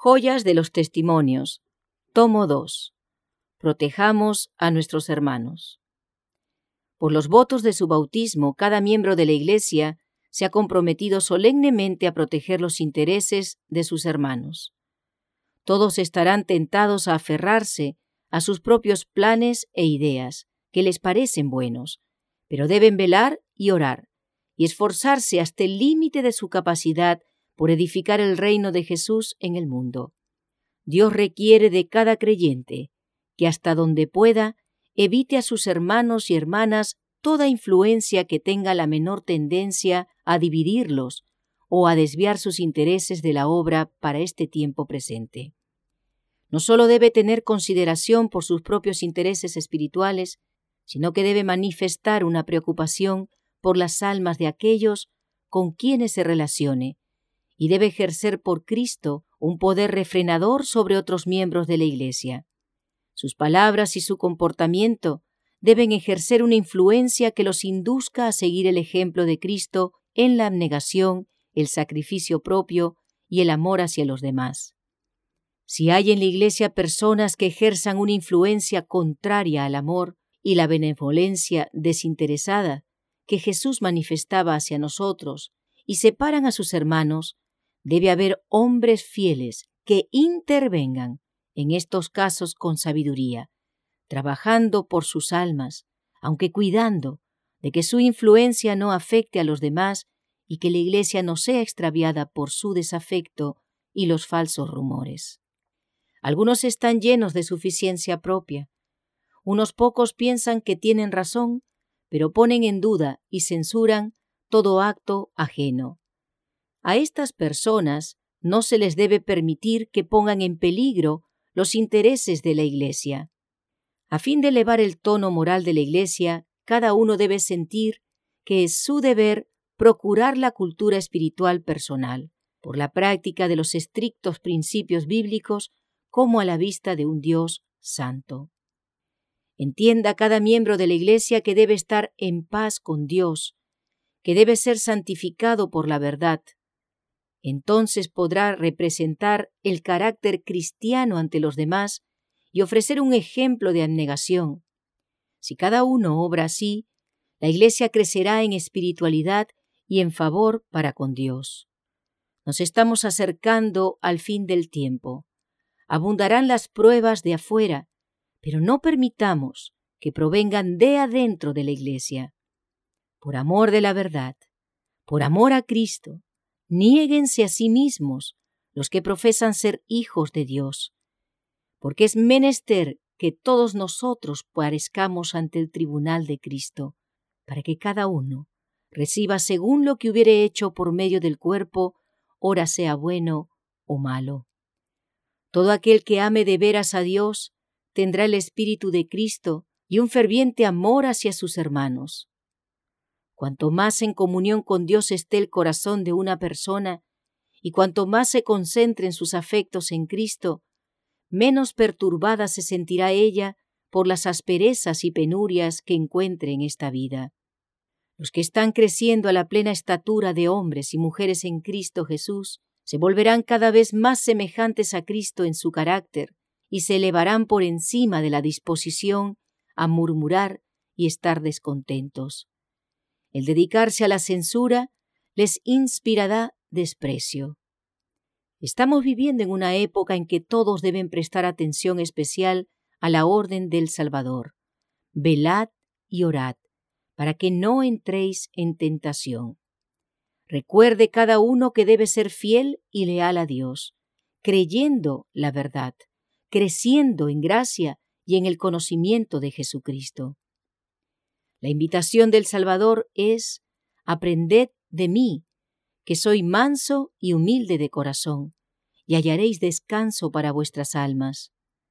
Joyas de los Testimonios, tomo 2. Protejamos a nuestros hermanos. Por los votos de su bautismo, cada miembro de la Iglesia se ha comprometido solemnemente a proteger los intereses de sus hermanos. Todos estarán tentados a aferrarse a sus propios planes e ideas, que les parecen buenos, pero deben velar y orar, y esforzarse hasta el límite de su capacidad por edificar el reino de Jesús en el mundo. Dios requiere de cada creyente que hasta donde pueda evite a sus hermanos y hermanas toda influencia que tenga la menor tendencia a dividirlos o a desviar sus intereses de la obra para este tiempo presente. No solo debe tener consideración por sus propios intereses espirituales, sino que debe manifestar una preocupación por las almas de aquellos con quienes se relacione, y debe ejercer por Cristo un poder refrenador sobre otros miembros de la Iglesia. Sus palabras y su comportamiento deben ejercer una influencia que los induzca a seguir el ejemplo de Cristo en la abnegación, el sacrificio propio y el amor hacia los demás. Si hay en la Iglesia personas que ejerzan una influencia contraria al amor y la benevolencia desinteresada que Jesús manifestaba hacia nosotros y separan a sus hermanos, debe haber hombres fieles que intervengan en estos casos con sabiduría, trabajando por sus almas, aunque cuidando de que su influencia no afecte a los demás y que la Iglesia no sea extraviada por su desafecto y los falsos rumores. Algunos están llenos de suficiencia propia. Unos pocos piensan que tienen razón, pero ponen en duda y censuran todo acto ajeno. A estas personas no se les debe permitir que pongan en peligro los intereses de la Iglesia. A fin de elevar el tono moral de la Iglesia, cada uno debe sentir que es su deber procurar la cultura espiritual personal, por la práctica de los estrictos principios bíblicos como a la vista de un Dios santo. Entienda cada miembro de la Iglesia que debe estar en paz con Dios, que debe ser santificado por la verdad. Entonces podrá representar el carácter cristiano ante los demás y ofrecer un ejemplo de abnegación. Si cada uno obra así, la Iglesia crecerá en espiritualidad y en favor para con Dios. Nos estamos acercando al fin del tiempo. Abundarán las pruebas de afuera, pero no permitamos que provengan de adentro de la Iglesia. Por amor de la verdad, por amor a Cristo, niéguense a sí mismos los que profesan ser hijos de Dios, porque es menester que todos nosotros parezcamos ante el tribunal de Cristo, para que cada uno reciba según lo que hubiere hecho por medio del cuerpo, ora sea bueno o malo. Todo aquel que ame de veras a Dios tendrá el Espíritu de Cristo y un ferviente amor hacia sus hermanos. Cuanto más en comunión con Dios esté el corazón de una persona y cuanto más se concentren sus afectos en Cristo, menos perturbada se sentirá ella por las asperezas y penurias que encuentre en esta vida. Los que están creciendo a la plena estatura de hombres y mujeres en Cristo Jesús se volverán cada vez más semejantes a Cristo en su carácter y se elevarán por encima de la disposición a murmurar y estar descontentos. El dedicarse a la censura les inspirará desprecio. Estamos viviendo en una época en que todos deben prestar atención especial a la orden del Salvador. Velad y orad, para que no entréis en tentación. Recuerde cada uno que debe ser fiel y leal a Dios, creyendo la verdad, creciendo en gracia y en el conocimiento de Jesucristo. La invitación del Salvador es: aprended de mí, que soy manso y humilde de corazón, y hallaréis descanso para vuestras almas.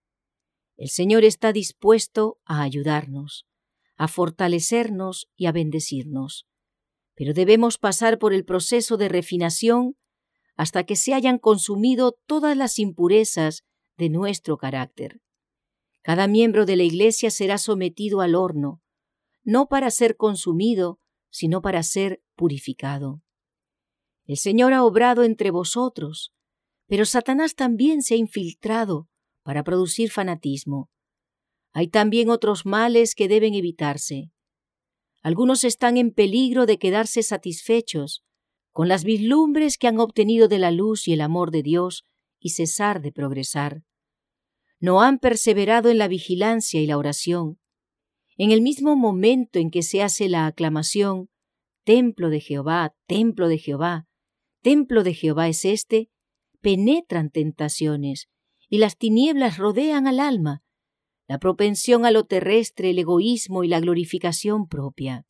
El Señor está dispuesto a ayudarnos, a fortalecernos y a bendecirnos, pero debemos pasar por el proceso de refinación hasta que se hayan consumido todas las impurezas de nuestro carácter. Cada miembro de la Iglesia será sometido al horno, no para ser consumido, sino para ser purificado. El Señor ha obrado entre vosotros, Pero Satanás también se ha infiltrado para producir fanatismo. Hay también otros males que deben evitarse. Algunos están en peligro de quedarse satisfechos con las vislumbres que han obtenido de la luz y el amor de Dios y cesar de progresar. No han perseverado en la vigilancia y la oración. En el mismo momento en que se hace la aclamación, Templo de Jehová, templo de Jehová, templo de Jehová es este, penetran tentaciones y las tinieblas rodean al alma, la propensión a lo terrestre, el egoísmo y la glorificación propia.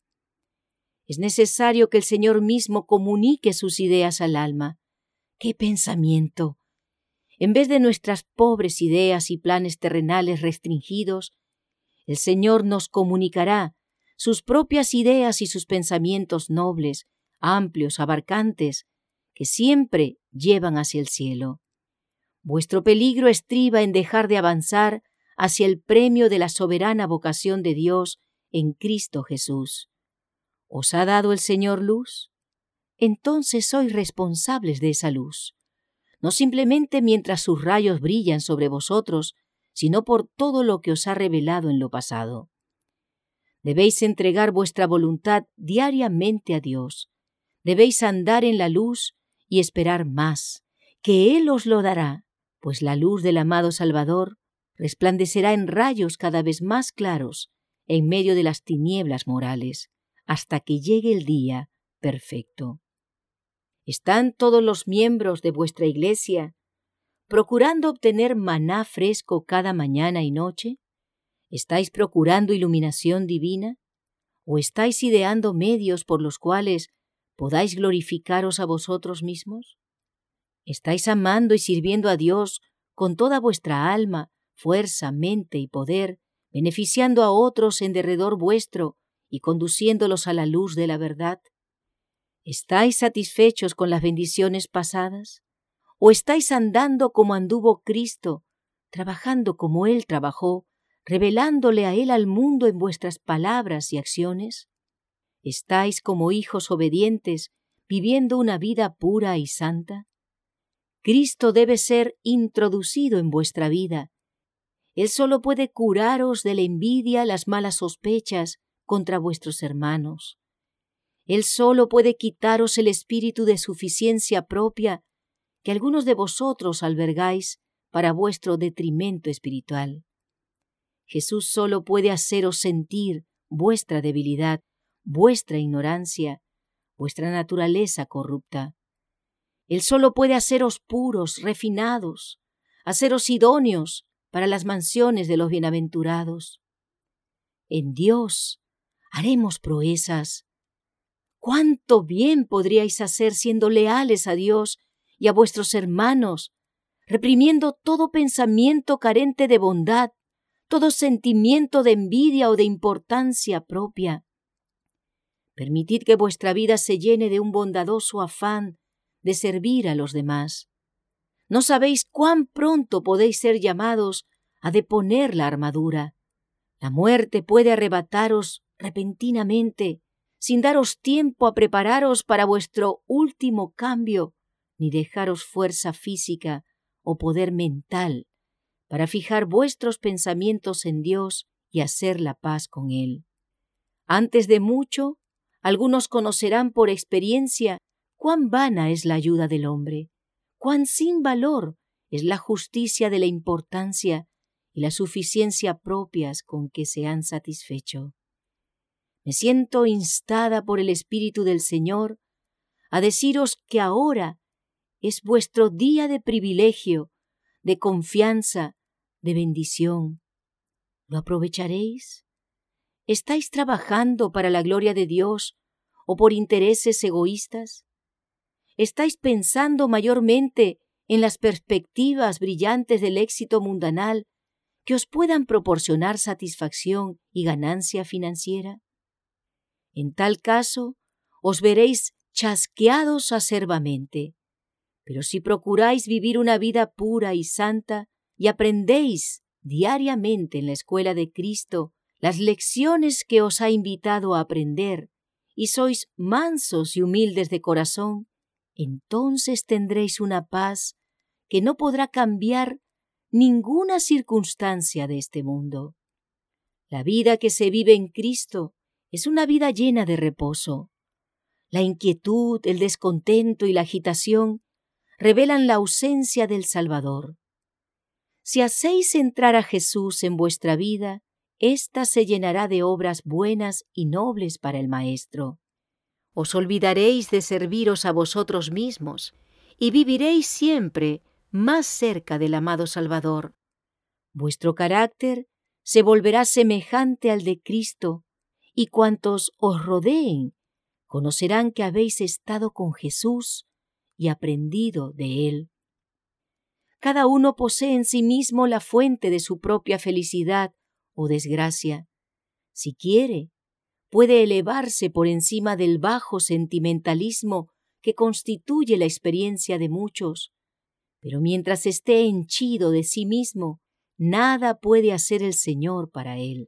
Es necesario que el Señor mismo comunique sus ideas al alma. ¡Qué pensamiento! En vez de nuestras pobres ideas y planes terrenales restringidos, el Señor nos comunicará sus propias ideas y sus pensamientos nobles, amplios, abarcantes, que siempre llevan hacia el cielo. Vuestro peligro estriba en dejar de avanzar hacia el premio de la soberana vocación de Dios en Cristo Jesús. ¿Os ha dado el Señor luz? Entonces sois responsables de esa luz, no simplemente mientras sus rayos brillan sobre vosotros, sino por todo lo que os ha revelado en lo pasado. Debéis entregar vuestra voluntad diariamente a Dios. Debéis andar en la luz y esperar más, que Él os lo dará, pues la luz del amado Salvador resplandecerá en rayos cada vez más claros en medio de las tinieblas morales, hasta que llegue el día perfecto. ¿Están todos los miembros de vuestra iglesia procurando obtener maná fresco cada mañana y noche? ¿Estáis procurando iluminación divina? ¿O estáis ideando medios por los cuales podáis glorificaros a vosotros mismos? ¿Estáis amando y sirviendo a Dios con toda vuestra alma, fuerza, mente y poder, beneficiando a otros en derredor vuestro y conduciéndolos a la luz de la verdad? ¿Estáis satisfechos con las bendiciones pasadas? ¿O estáis andando como anduvo Cristo, trabajando como Él trabajó, revelándole a Él al mundo en vuestras palabras y acciones? ¿Estáis como hijos obedientes, viviendo una vida pura y santa? Cristo debe ser introducido en vuestra vida. Él solo puede curaros de la envidia, las malas sospechas contra vuestros hermanos. Él solo puede quitaros el espíritu de suficiencia propia que algunos de vosotros albergáis para vuestro detrimento espiritual. Jesús solo puede haceros sentir vuestra debilidad, vuestra ignorancia, vuestra naturaleza corrupta. Él solo puede haceros puros, refinados, haceros idóneos para las mansiones de los bienaventurados. En Dios haremos proezas. ¿Cuánto bien podríais hacer siendo leales a Dios y a vuestros hermanos, reprimiendo todo pensamiento carente de bondad, todo sentimiento de envidia o de importancia propia? Permitid que vuestra vida se llene de un bondadoso afán de servir a los demás. ¿No sabéis cuán pronto podéis ser llamados a deponer la armadura? La muerte puede arrebataros repentinamente, sin daros tiempo a prepararos para vuestro último cambio, ni dejaros fuerza física o poder mental para fijar vuestros pensamientos en Dios y hacer la paz con Él. Antes de mucho, algunos conocerán por experiencia cuán vana es la ayuda del hombre, cuán sin valor es la justicia de la importancia y la suficiencia propias con que se han satisfecho. Me siento instada por el Espíritu del Señor a deciros que ahora es vuestro día de privilegio, de confianza, de bendición. ¿Lo aprovecharéis? ¿Estáis trabajando para la gloria de Dios o por intereses egoístas? ¿Estáis pensando mayormente en las perspectivas brillantes del éxito mundanal que os puedan proporcionar satisfacción y ganancia financiera? En tal caso, os veréis chasqueados acerbamente. Pero si procuráis vivir una vida pura y santa y aprendéis diariamente en la escuela de Cristo las lecciones que os ha invitado a aprender, y sois mansos y humildes de corazón, entonces tendréis una paz que no podrá cambiar ninguna circunstancia de este mundo. La vida que se vive en Cristo es una vida llena de reposo. La inquietud, el descontento y la agitación revelan la ausencia del Salvador. Si hacéis entrar a Jesús en vuestra vida, ésta se llenará de obras buenas y nobles para el Maestro. Os olvidaréis de serviros a vosotros mismos y viviréis siempre más cerca del amado Salvador. Vuestro carácter se volverá semejante al de Cristo, y cuantos os rodeen conocerán que habéis estado con Jesús y aprendido de Él. Cada uno posee en sí mismo la fuente de su propia felicidad o desgracia. Si quiere, puede elevarse por encima del bajo sentimentalismo que constituye la experiencia de muchos, pero mientras esté henchido de sí mismo, nada puede hacer el Señor para él.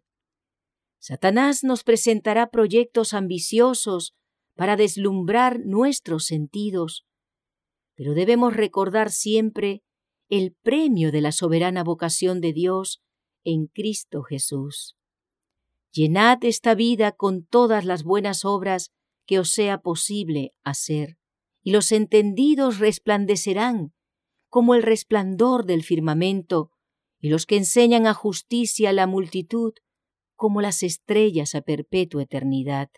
Satanás nos presentará proyectos ambiciosos para deslumbrar nuestros sentidos, pero debemos recordar siempre el premio de la soberana vocación de Dios en Cristo Jesús. Llenad esta vida con todas las buenas obras que os sea posible hacer, y los entendidos resplandecerán como el resplandor del firmamento, y los que enseñan a justicia a la multitud como las estrellas a perpetua eternidad.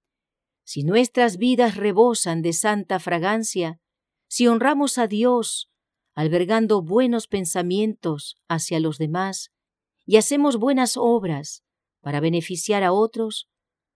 Si nuestras vidas rebosan de santa fragancia, si honramos a Dios, albergando buenos pensamientos hacia los demás, y hacemos buenas obras para beneficiar a otros,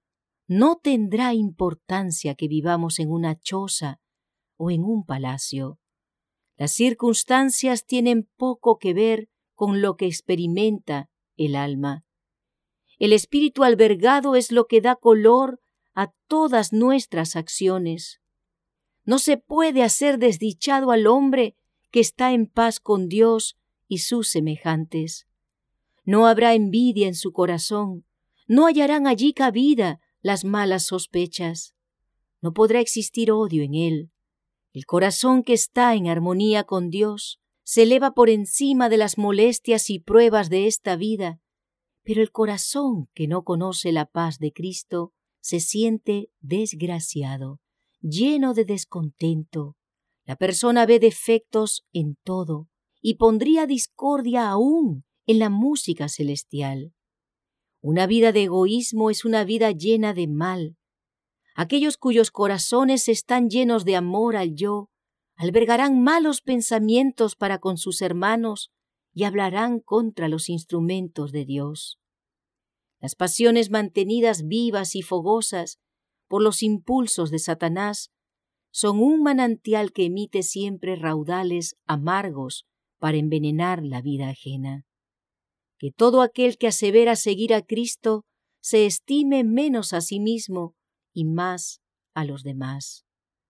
no tendrá importancia que vivamos en una choza o en un palacio. Las circunstancias tienen poco que ver con lo que experimenta el alma. El espíritu albergado es lo que da color a todas nuestras acciones. No se puede hacer desdichado al hombre que está en paz con Dios y sus semejantes. No habrá envidia en su corazón, no hallarán allí cabida las malas sospechas. No podrá existir odio en él. El corazón que está en armonía con Dios se eleva por encima de las molestias y pruebas de esta vida, pero el corazón que no conoce la paz de Cristo se siente desgraciado, lleno de descontento. La persona ve defectos en todo y pondría discordia aún en la música celestial. Una vida de egoísmo es una vida llena de mal. Aquellos cuyos corazones están llenos de amor al yo, albergarán malos pensamientos para con sus hermanos y hablarán contra los instrumentos de Dios. Las pasiones mantenidas vivas y fogosas por los impulsos de Satanás son un manantial que emite siempre raudales amargos para envenenar la vida ajena. Que todo aquel que asevera seguir a Cristo se estime menos a sí mismo y más a los demás.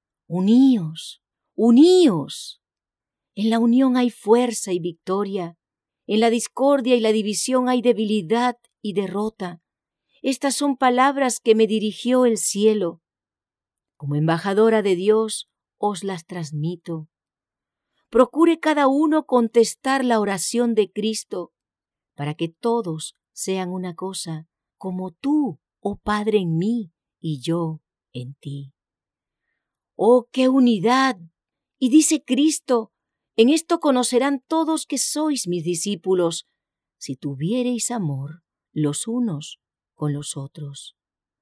Uníos, uníos. En la unión hay fuerza y victoria. En la discordia y la división hay debilidad y derrota. Estas son palabras que me dirigió el cielo. Como embajadora de Dios os las transmito. Procure cada uno contestar la oración de Cristo para que todos sean una cosa, como tú, oh Padre, en mí y yo en ti. ¡Oh, qué unidad! Y dice Cristo, en esto conocerán todos que sois mis discípulos, si tuviereis amor los unos con los otros.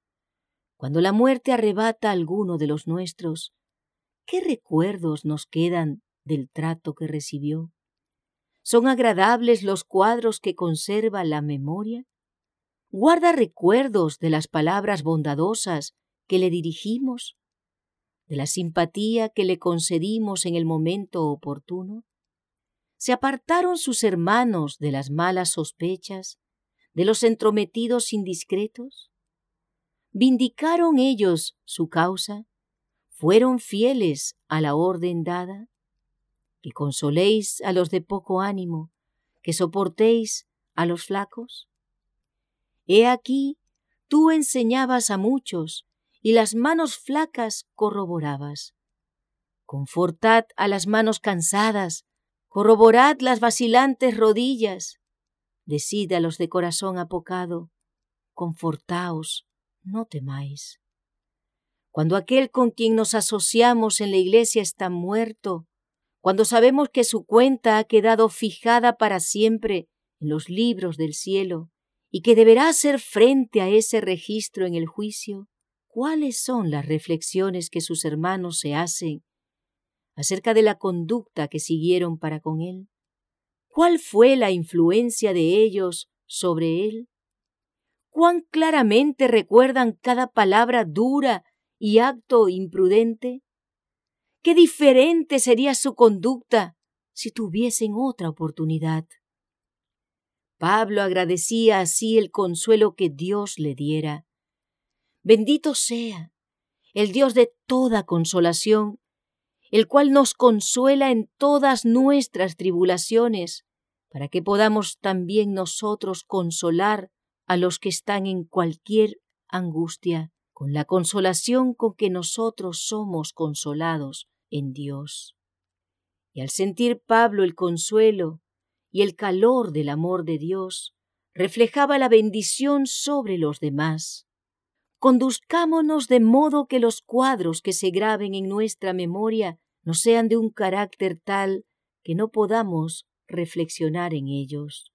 Cuando la muerte arrebata a alguno de los nuestros, ¿qué recuerdos nos quedan del trato que recibió? ¿Son agradables los cuadros que conserva la memoria? ¿Guarda recuerdos de las palabras bondadosas que le dirigimos? ¿De la simpatía que le concedimos en el momento oportuno? ¿Se apartaron sus hermanos de las malas sospechas, de los entrometidos indiscretos? ¿Vindicaron ellos su causa? ¿Fueron fieles a la orden dada? Que consoléis a los de poco ánimo, que soportéis a los flacos. He aquí, tú enseñabas a muchos, y las manos flacas corroborabas. Confortad a las manos cansadas, corroborad las vacilantes rodillas, decid a los de corazón apocado, confortaos, no temáis. Cuando aquel con quien nos asociamos en la iglesia está muerto, cuando sabemos que su cuenta ha quedado fijada para siempre en los libros del cielo y que deberá hacer frente a ese registro en el juicio, ¿cuáles son las reflexiones que sus hermanos se hacen acerca de la conducta que siguieron para con él? ¿Cuál fue la influencia de ellos sobre él? ¿Cuán claramente recuerdan cada palabra dura y acto imprudente? ¿Qué diferente sería su conducta si tuviesen otra oportunidad? Pablo agradecía así el consuelo que Dios le diera. Bendito sea el Dios de toda consolación, el cual nos consuela en todas nuestras tribulaciones, para que podamos también nosotros consolar a los que están en cualquier angustia, con la consolación con que nosotros somos consolados en Dios. Y al sentir Pablo el consuelo y el calor del amor de Dios, reflejaba la bendición sobre los demás. Conduzcámonos de modo que los cuadros que se graben en nuestra memoria no sean de un carácter tal que no podamos reflexionar en ellos.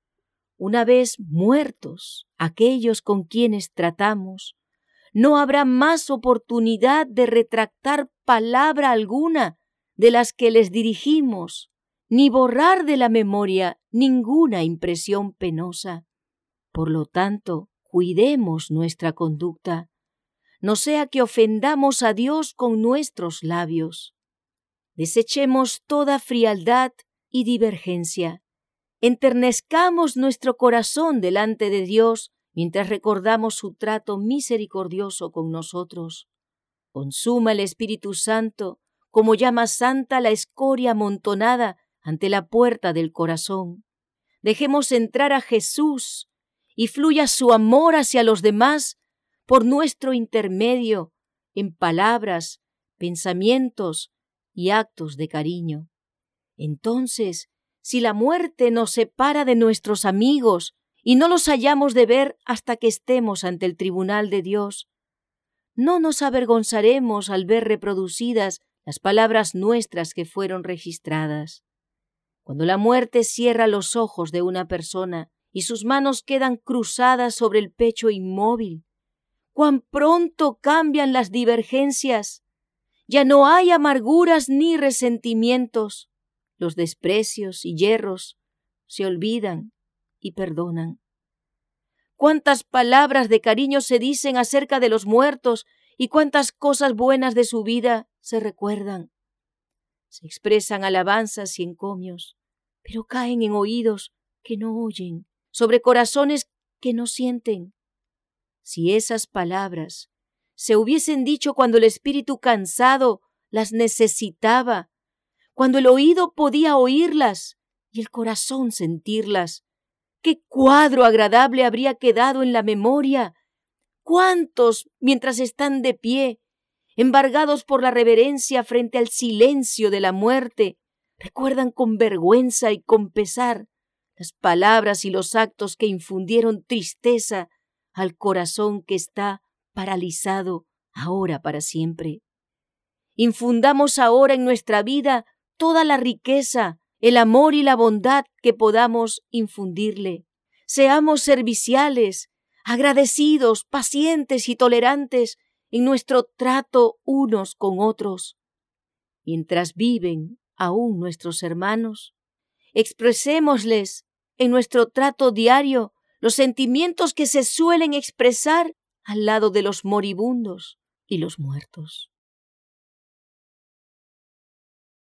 Una vez muertos aquellos con quienes tratamos, no habrá más oportunidad de retractar palabra alguna de las que les dirigimos, ni borrar de la memoria ninguna impresión penosa. Por lo tanto, cuidemos nuestra conducta, no sea que ofendamos a Dios con nuestros labios. Desechemos toda frialdad y divergencia. Enternezcamos nuestro corazón delante de Dios mientras recordamos su trato misericordioso con nosotros. Consuma el Espíritu Santo como llama santa la escoria amontonada ante la puerta del corazón. Dejemos entrar a Jesús y fluya su amor hacia los demás por nuestro intermedio en palabras, pensamientos y actos de cariño. Entonces, si la muerte nos separa de nuestros amigos y no los hayamos de ver hasta que estemos ante el tribunal de Dios, no nos avergonzaremos al ver reproducidas las palabras nuestras que fueron registradas. Cuando la muerte cierra los ojos de una persona y sus manos quedan cruzadas sobre el pecho inmóvil, cuán pronto cambian las divergencias. Ya no hay amarguras ni resentimientos. Los desprecios y yerros se olvidan y perdonan. Cuántas palabras de cariño se dicen acerca de los muertos y cuántas cosas buenas de su vida se recuerdan. Se expresan alabanzas y encomios, pero caen en oídos que no oyen, sobre corazones que no sienten. Si esas palabras se hubiesen dicho cuando el espíritu cansado las necesitaba, cuando el oído podía oírlas y el corazón sentirlas, ¡qué cuadro agradable habría quedado en la memoria! ¿Cuántos, mientras están de pie, embargados por la reverencia frente al silencio de la muerte, recuerdan con vergüenza y con pesar las palabras y los actos que infundieron tristeza al corazón que está paralizado ahora para siempre? Infundamos ahora en nuestra vida toda la riqueza, el amor y la bondad que podamos infundirle. Seamos serviciales, agradecidos, pacientes y tolerantes en nuestro trato unos con otros. Mientras viven aún nuestros hermanos, expresémosles en nuestro trato diario los sentimientos que se suelen expresar al lado de los moribundos y los muertos.